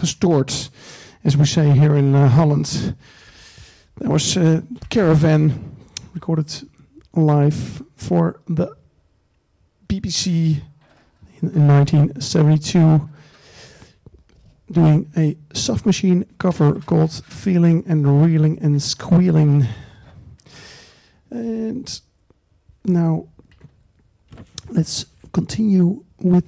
gestoord, as we say here in Holland. That was Caravan, recorded live for the BBC in 1972, doing a Soft Machine cover called Feeling and Reeling and Squealing. And now let's continue with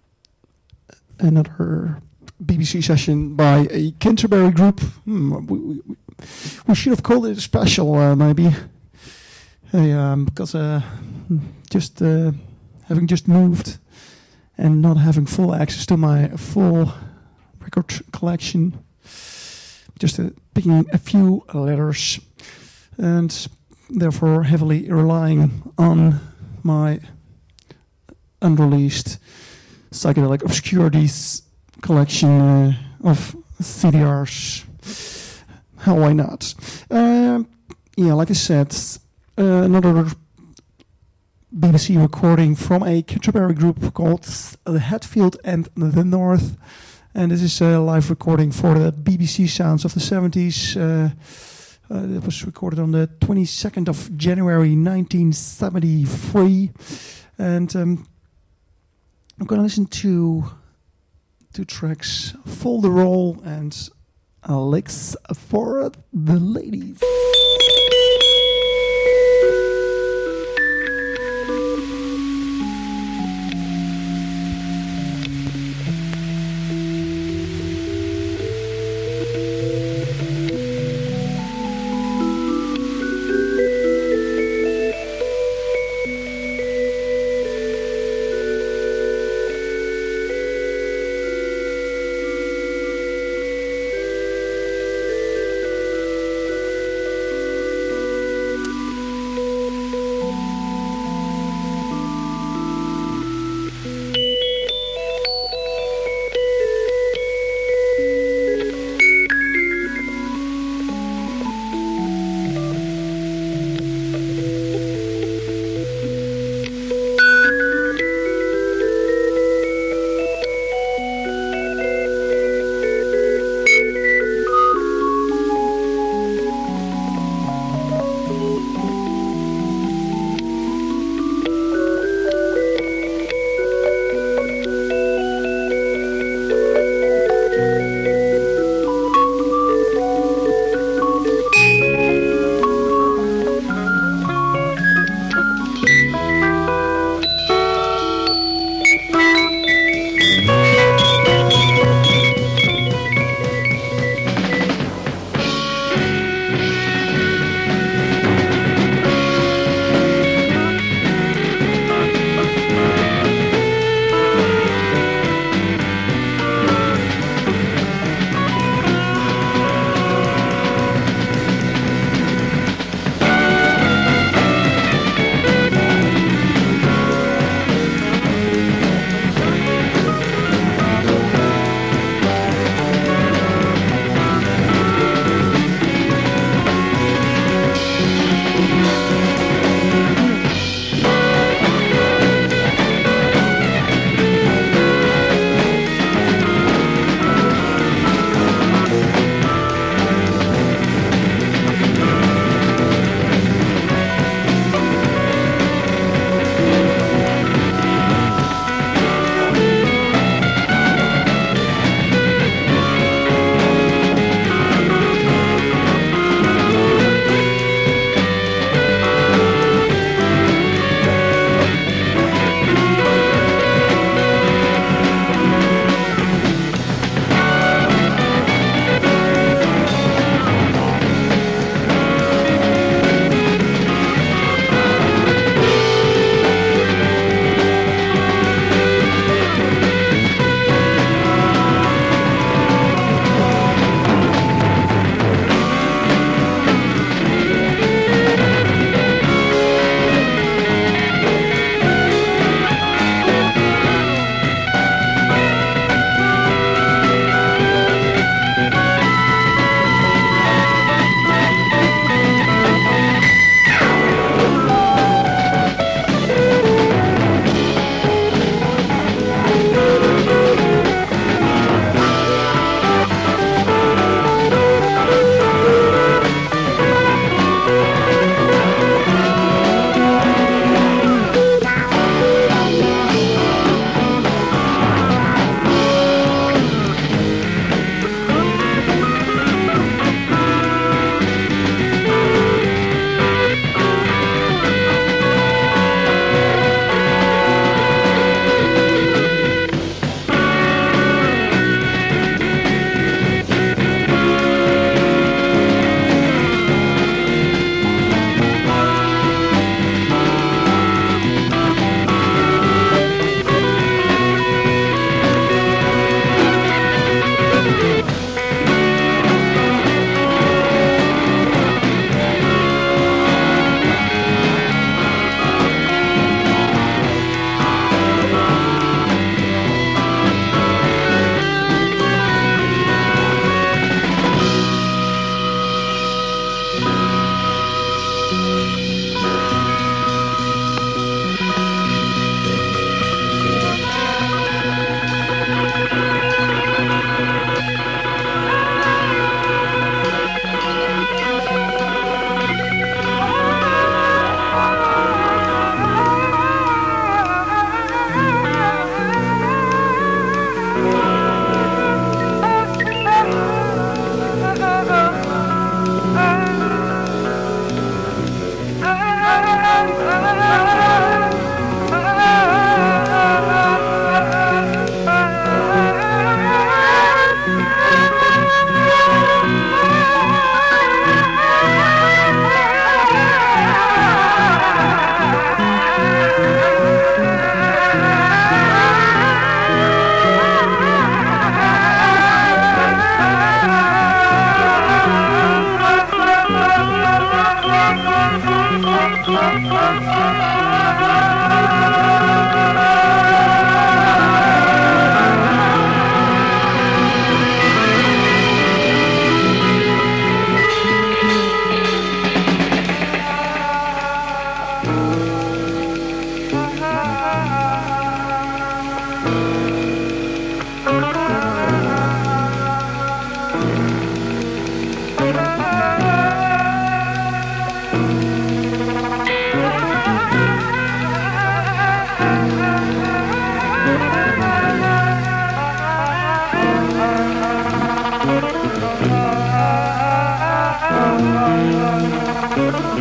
another BBC session by a Canterbury group. We should have called it a special, maybe. Because just having just moved and not having full access to my full record collection, just picking a few letters, and therefore heavily relying on my unreleased Psychedelic Obscurities collection of CDRs. How why not? Like I said, another BBC recording from a Canterbury group called The Hatfield and the North. And this is a live recording for the BBC Sounds of the 70s. It was recorded on the 22nd of January 1973. And I'm going to listen to two tracks, Full the Roll and Licks for the Ladies.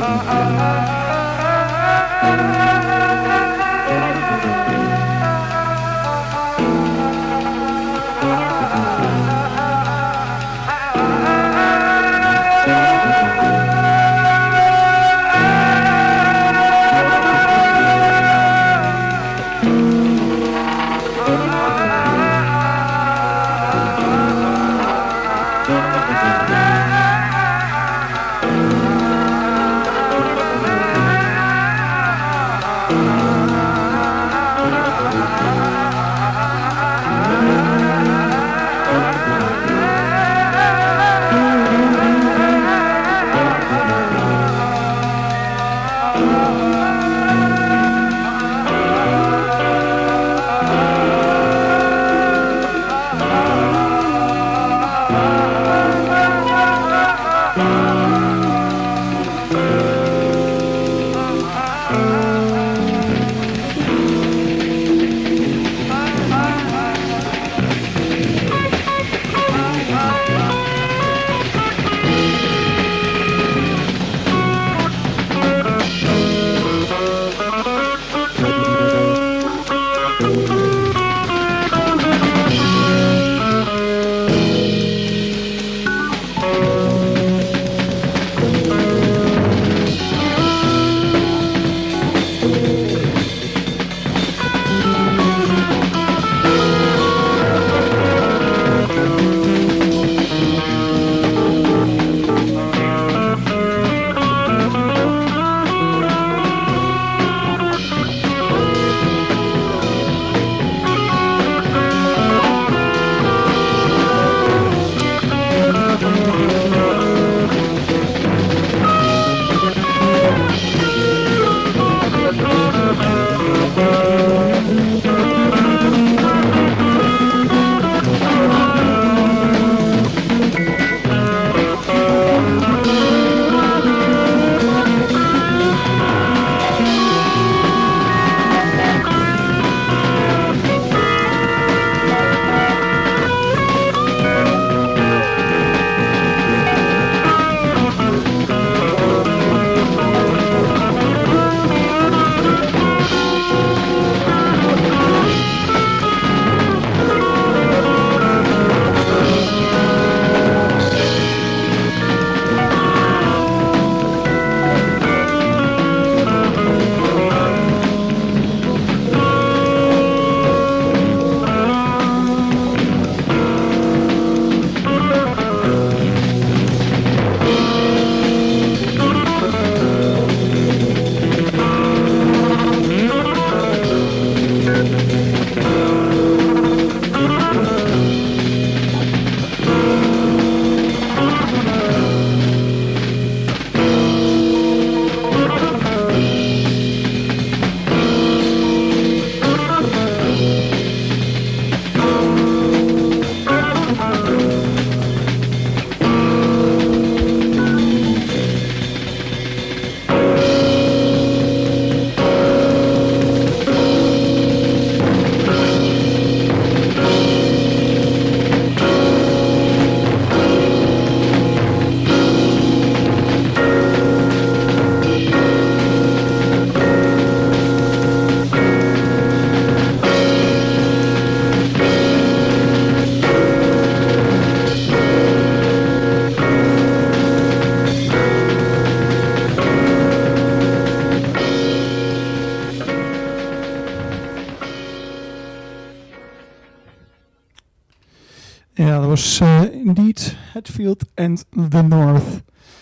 Yeah, that was indeed Hatfield and the North,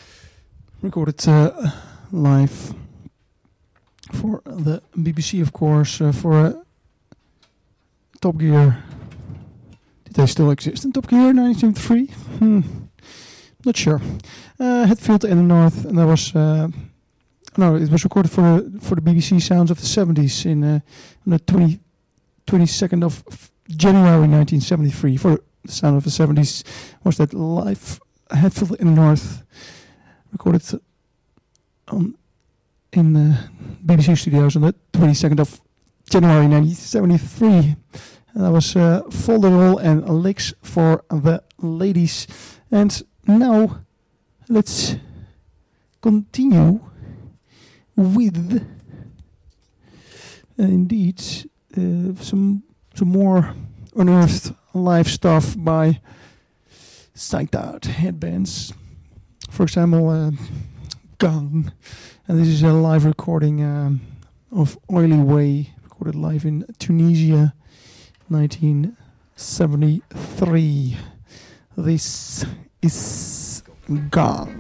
recorded live for the BBC, of course, for Top Gear. Did they still exist in Top Gear 1973? Not sure. Hatfield and the North, and that was no, it was recorded for the BBC Sounds of the 70s on the 22nd of January 1973. For the Sound of the 70s was that live Hatfield in the North, recorded in the BBC studios on the 22nd of January 1973. And that was Folderol and Licks for the Ladies. And now let's continue with indeed some more unearthed live stuff by psyched out headbands. For example, Gang, and this is a live recording of Oily Way, recorded live in Tunisia, 1973. This is Gang.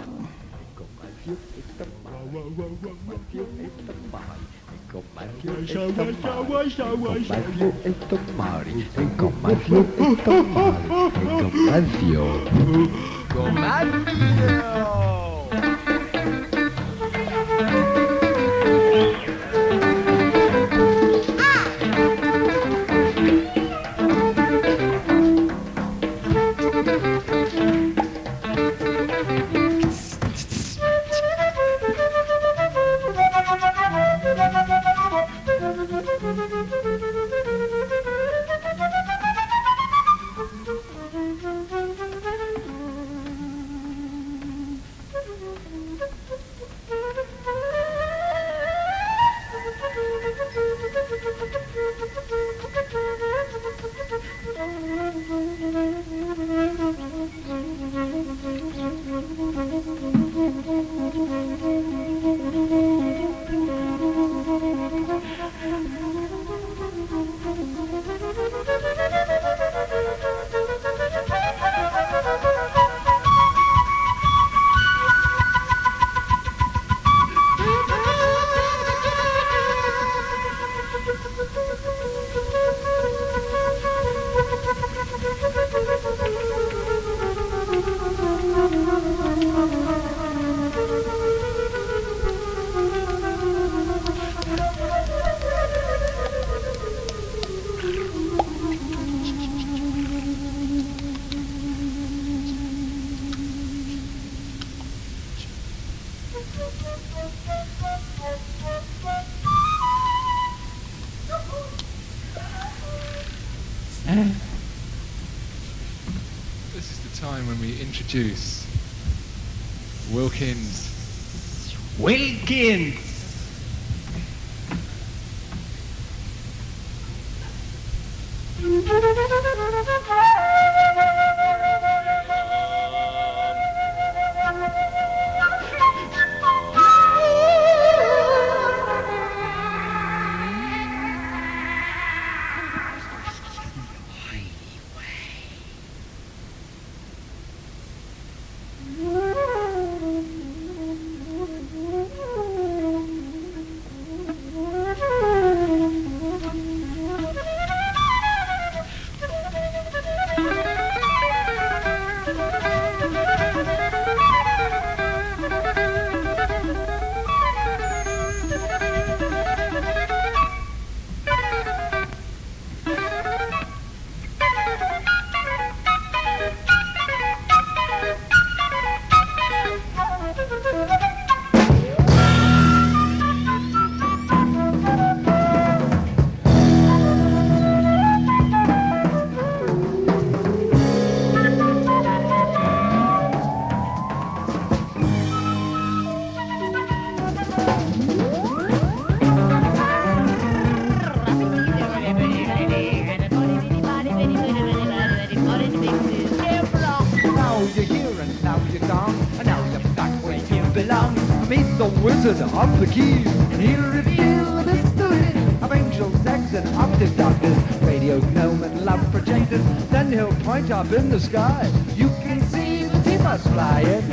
This is the time when we introduce Wilkins. Wilkins! Wizard of the keys, and he'll reveal the mystery of angel sex and optic doctors, radio gnome and love projectors. Then he'll point up in the sky. You can see the T-bus flying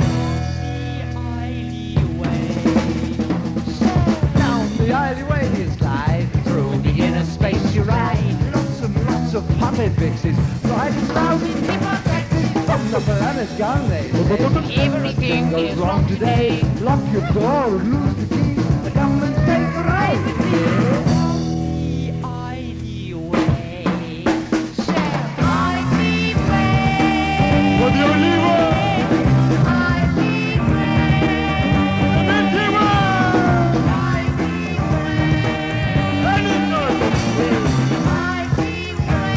down the alleyway. You slide through the inner space. You ride lots and lots of pothead pixies, riding rowdy T-bus taxis from the planet Gang. They say everything goes wrong today. Lock your door and lose the key. Come and take a ride with me. The Ivy Way. Share Ivy Way. For the only way. Ivy Way. The Milky Way. Ivy Way. Anything. Ivy Way.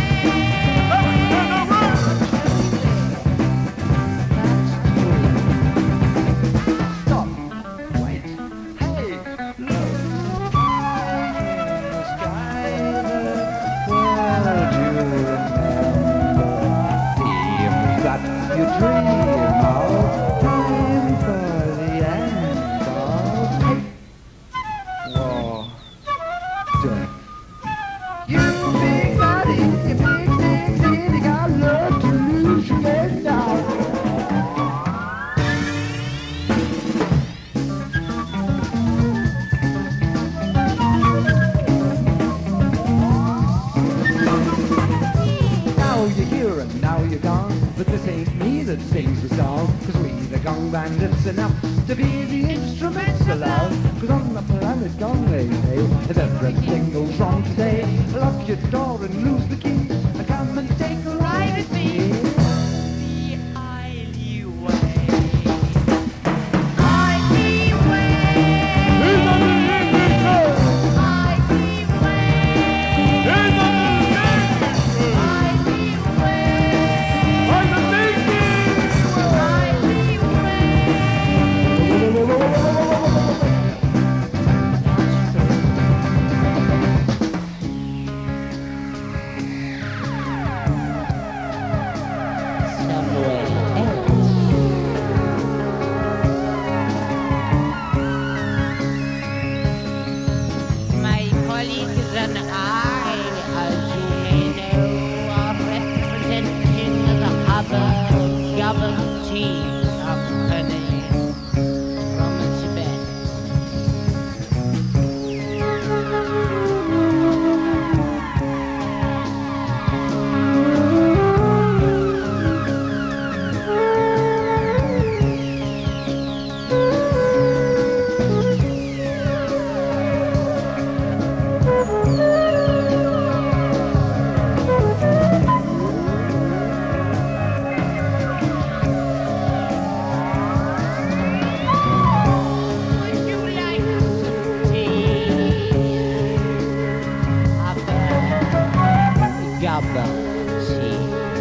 Stop. Wait. Hey. But this ain't me that sings the song, 'cause we the gong bandits enough to be the instruments of love. 'Cause on the planet gone, they say, if everything goes wrong today, lock your door and lose the key, and come and take a ride with me. The Eily Way. Eily Way. My colleagues and I, as you may know, are representing the Hubbard Gubber Tea Company from Tibet. Would you like some tea? Hubbard Gubber Tea.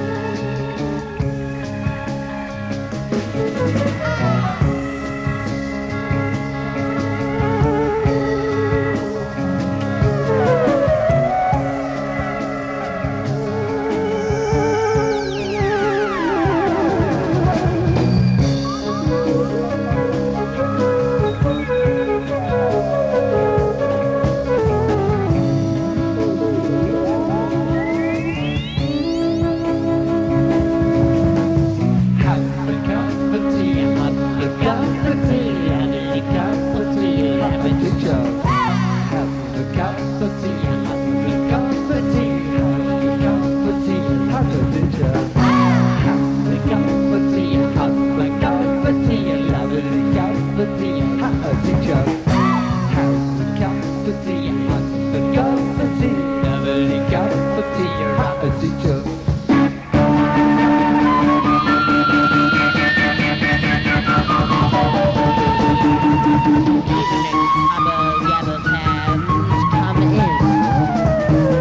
Teacher. Hubbard Gubber fans, come in.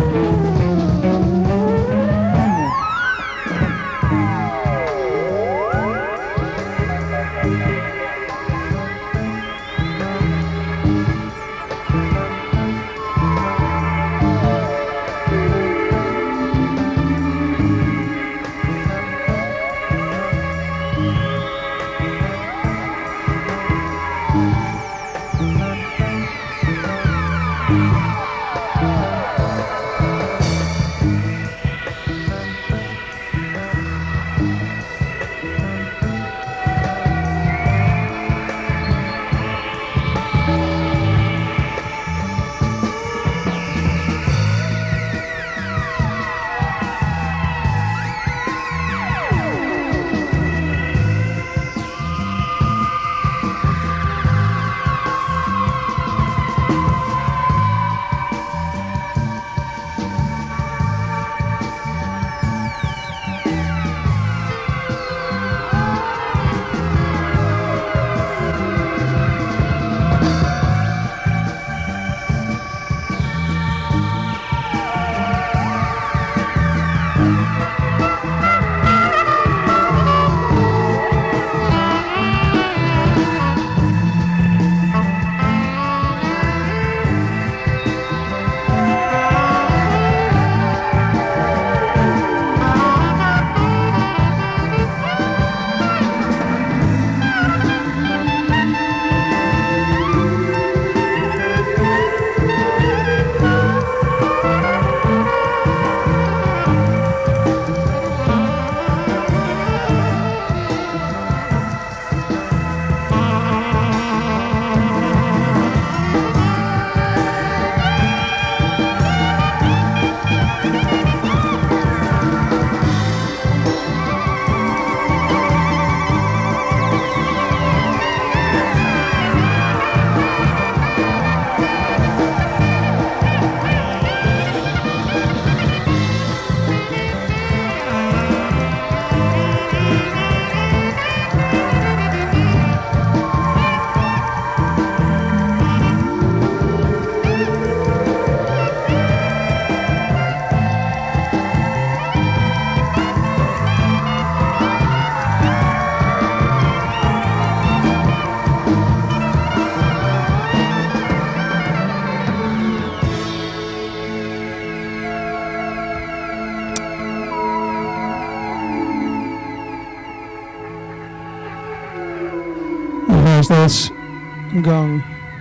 was this Gang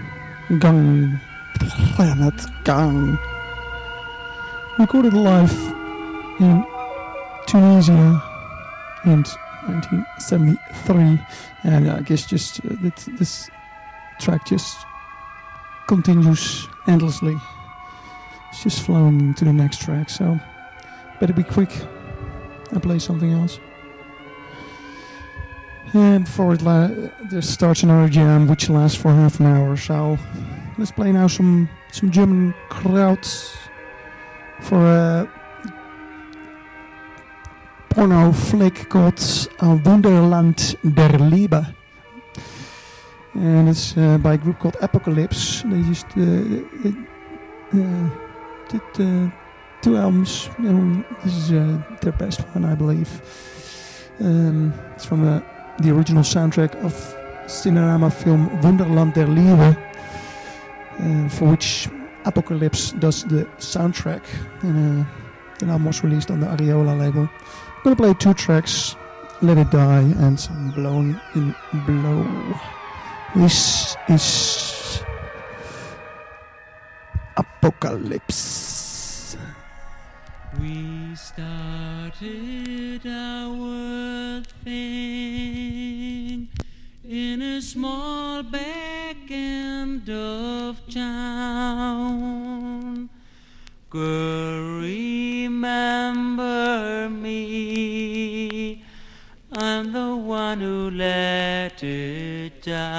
Planet Gang, recorded live in Tunisia in 1973, and I guess just this track just continues endlessly. It's just flowing into the next track, so better be quick and play something else. And before there starts another jam, which lasts for half an hour. So let's play now some German krauts for a porno flick called Wunderland der Liebe. And it's by a group called Apocalypse. They just did 2 albums. And this is their best one, I believe. It's from the original soundtrack of Cinerama film Wunderland der Liebe, for which Apocalypse does the soundtrack. And the album was released on the Ariola label. I'm gonna play 2 tracks, Let It Die and some Blown in Blow. This is Apocalypse. We started our thing in a small back end of town. Girl, remember me, I'm the one who let it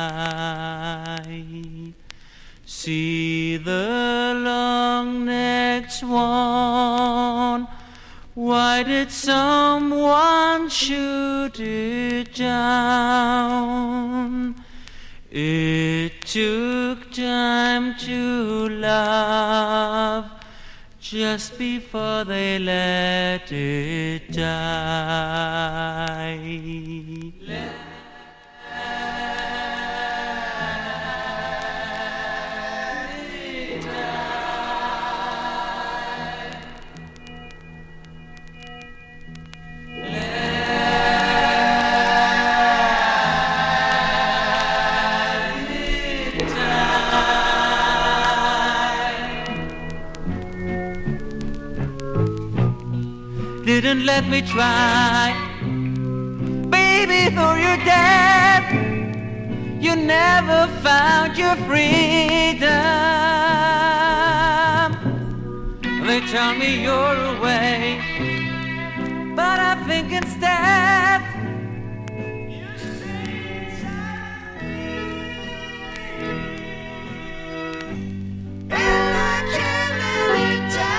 die. See the long-necked swan, why did someone shoot it down? It took time to love, just before they let it die. Didn't let me try, baby, though you're dead, you never found your freedom. They tell me you're away, but I think instead you stay inside me, and I can't let it die.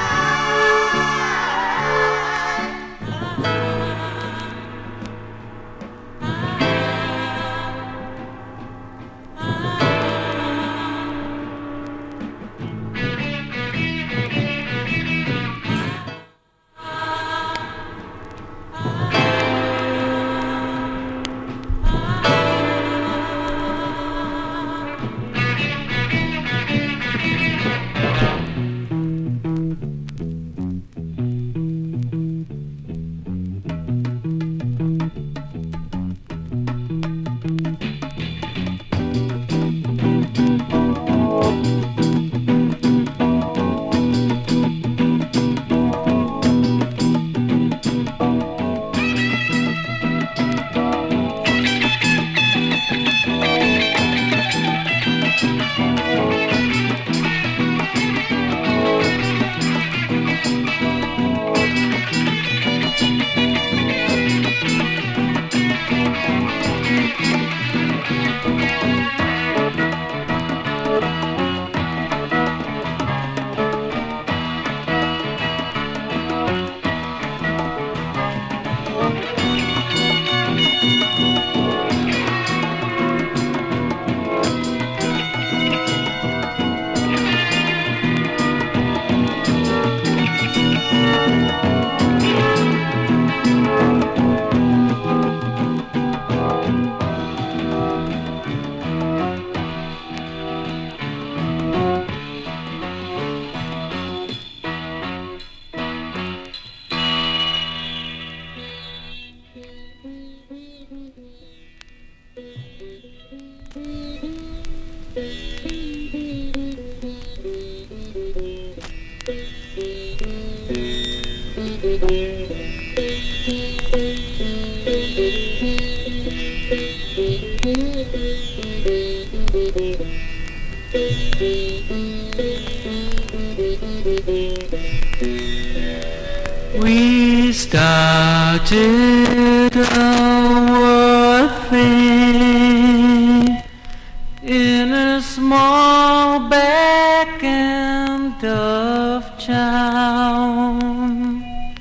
started a war thing in a small back end of town.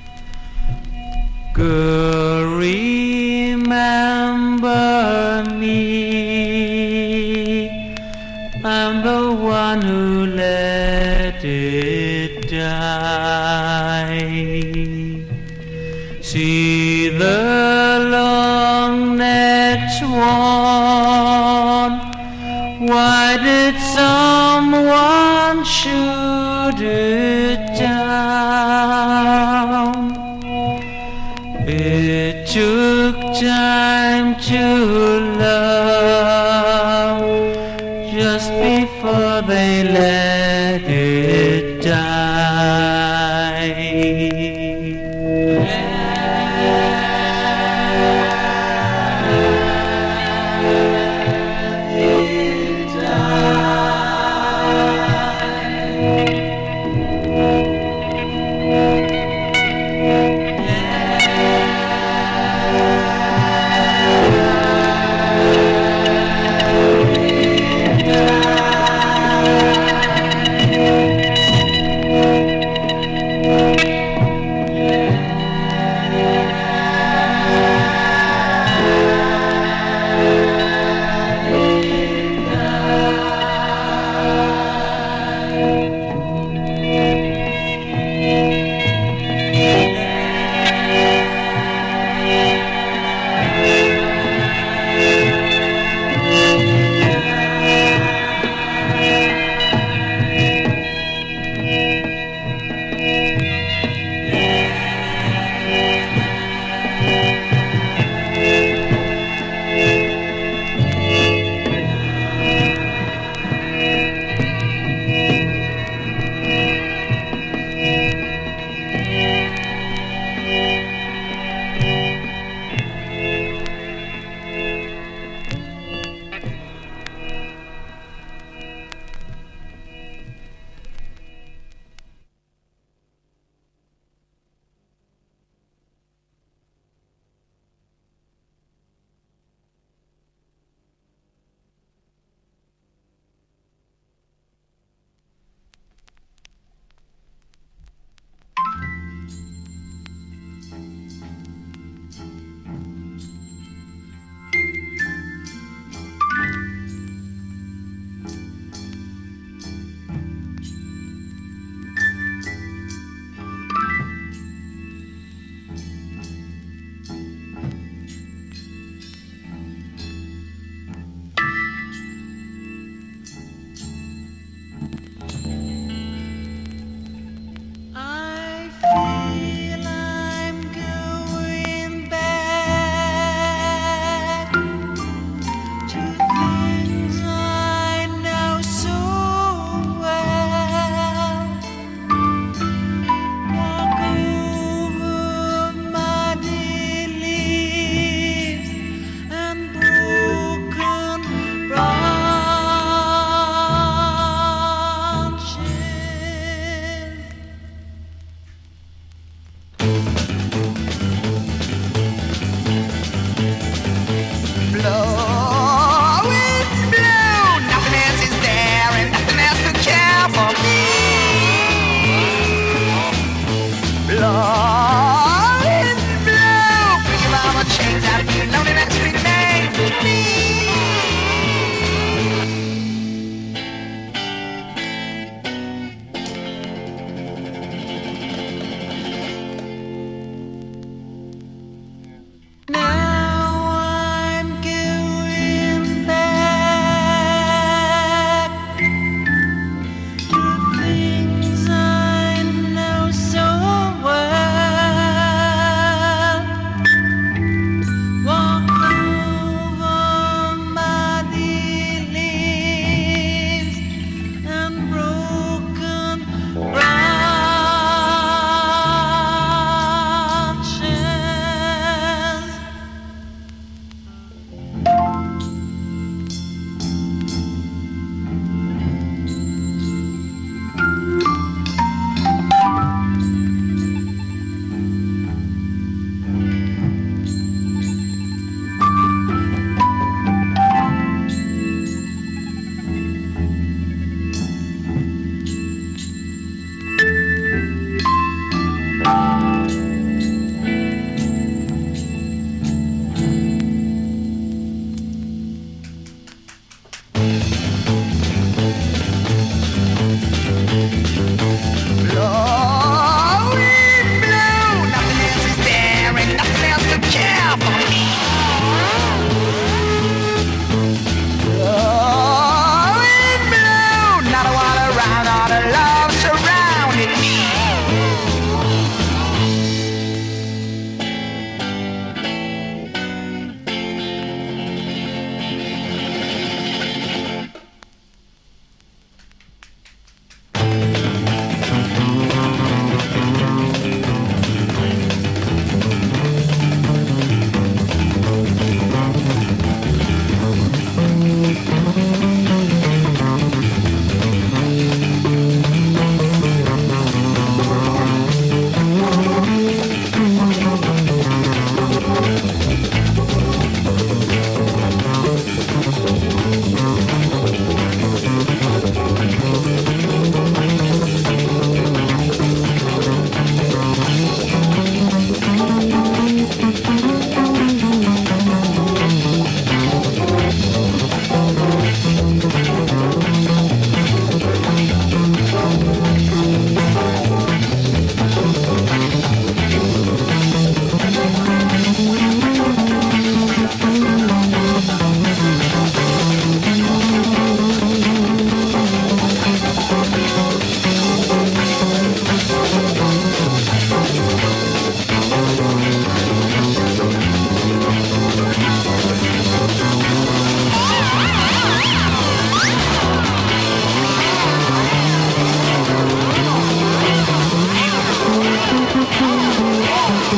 Girl, remember me, I'm the one who let it die. See the long-necked swan, why did someone shoot it down? It took time to love just before they let it die.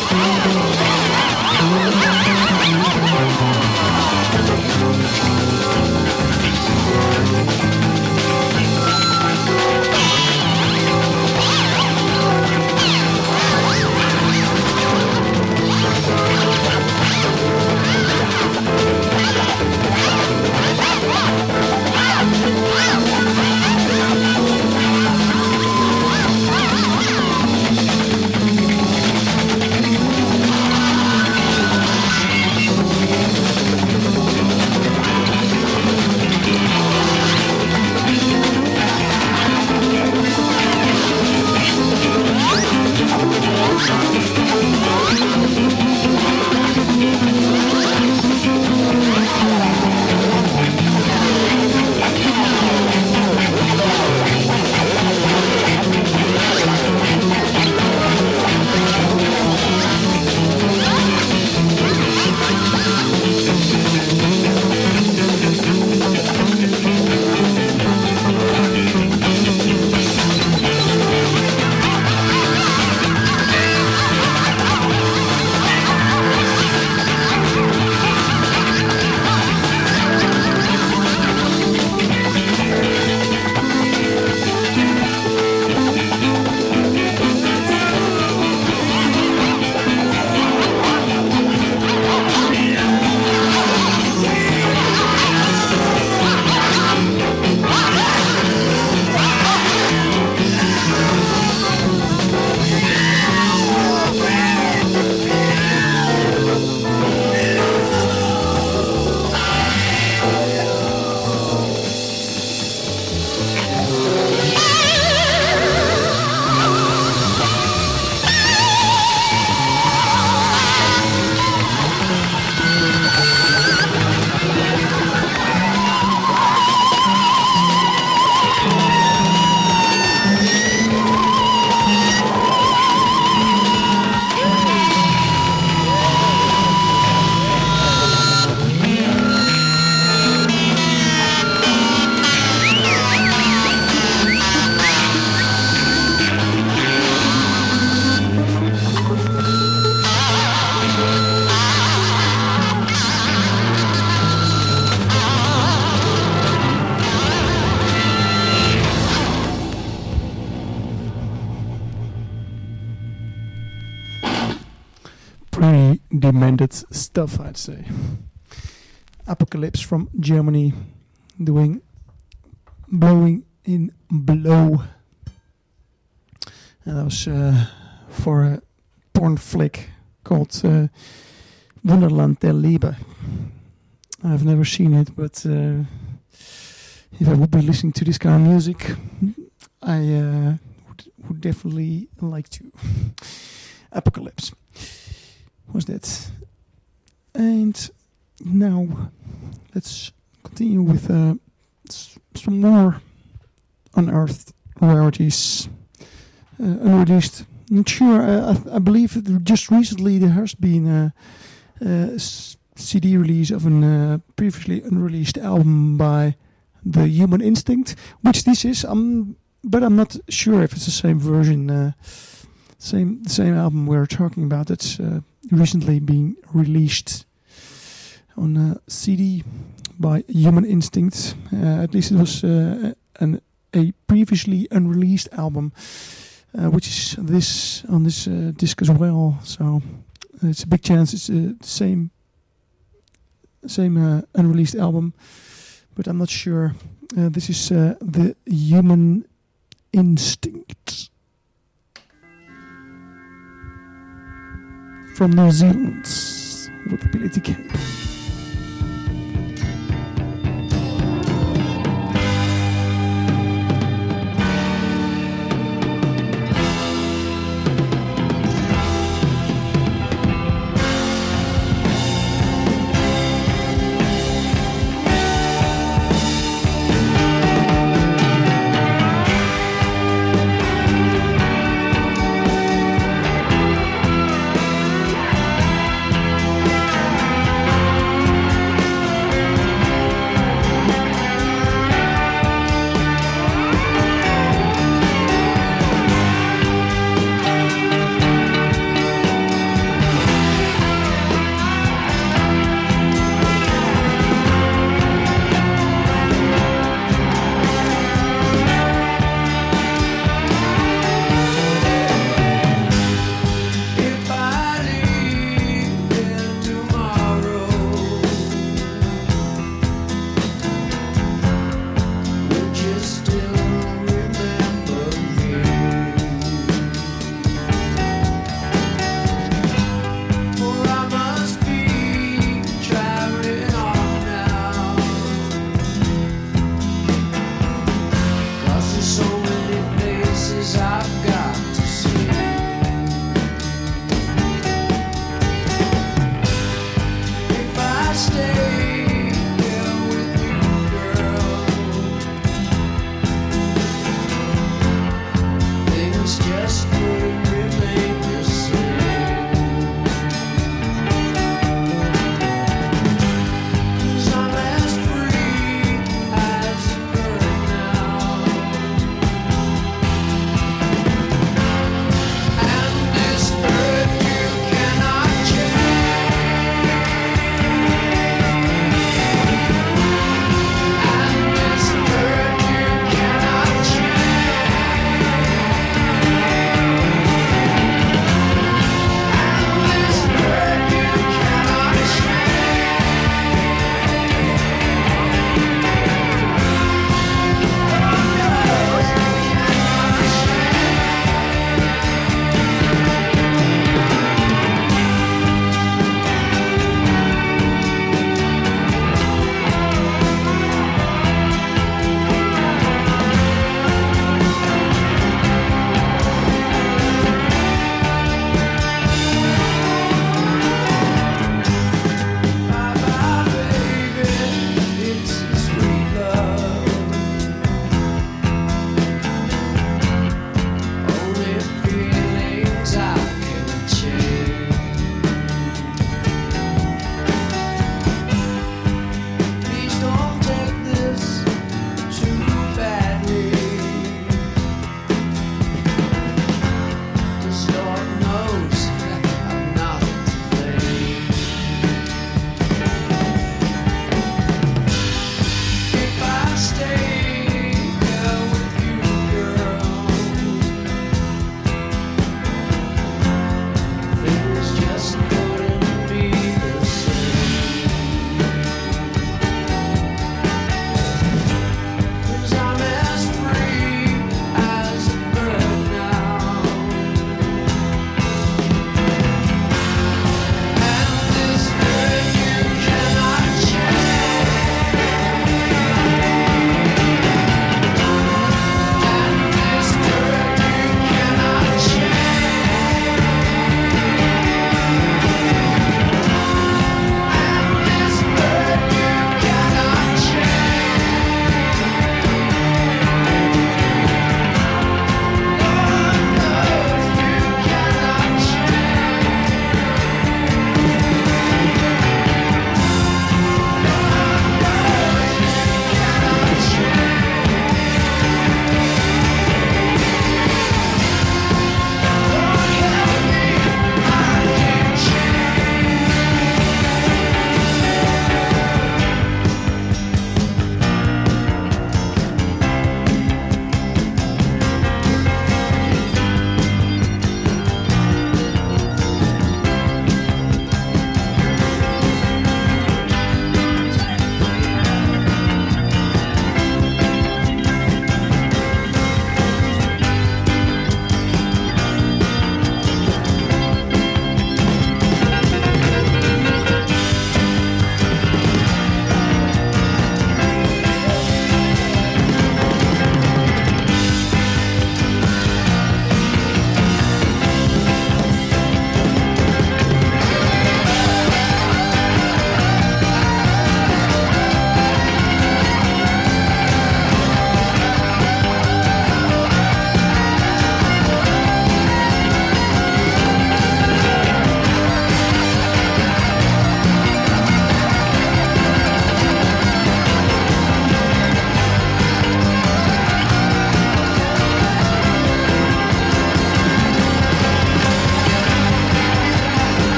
pretty demanded stuff, I'd say. Apocalypse from Germany, doing Blowing in Blow. And that was for a porn flick called Wunderland der Liebe. I've never seen it, but if I would be listening to this kind of music, I would definitely like to. Apocalypse was that. And now let's continue with some more unearthed rarities, unreleased. Not sure. I believe that just recently there has been a CD release of a previously unreleased album by The Human Instinct, which this is. But I'm not sure if it's the same version, same album we're talking about. That's recently being released on a CD by Human Instinct. At least it was a previously unreleased album, which is on this disc as well. So it's a big chance it's the same unreleased album, but I'm not sure. This is The Human Instinct from New Zealand with Ability K.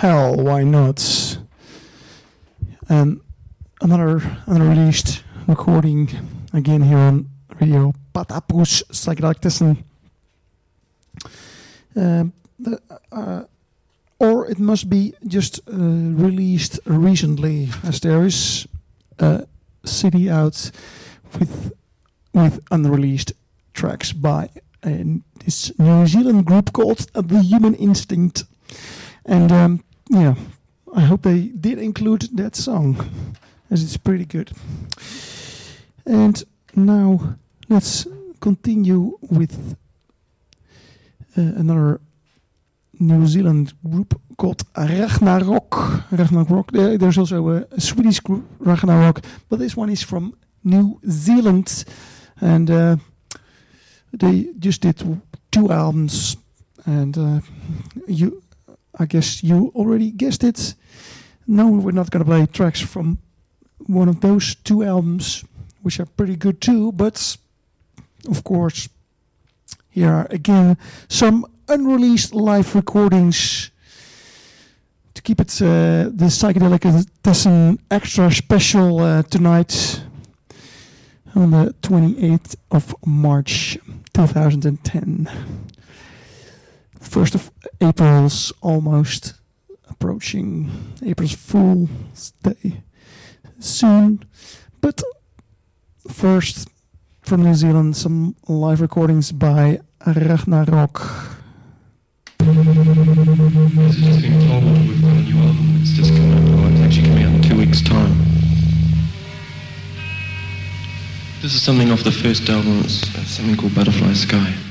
Hell, Why Not? And another unreleased recording again here on Radio Patapus Psychedelic Tessin. Or it must be just released recently, as there is a CD out with unreleased tracks by this New Zealand group called The Human Instinct. And I hope they did include that song, as it's pretty good. And now let's continue with another New Zealand group called Ragnarok. There's also a Swedish group, Ragnarok, but this one is from New Zealand, and they just did 2 albums, and I guess you already guessed it. No, we're not going to play tracks from one of those 2 albums, which are pretty good too, but of course here are again some unreleased live recordings to keep it the Psychedelic Tessin extra special tonight on the 28th of March 2010. 1st of April's almost approaching. April's Fool's Day soon. But first, from New Zealand, some live recordings by Ragnarok. This is just being told we've got a new album. It's just coming out. Well, it's actually coming out in 2 weeks' time. This is something off the first album. It's something called Butterfly Sky.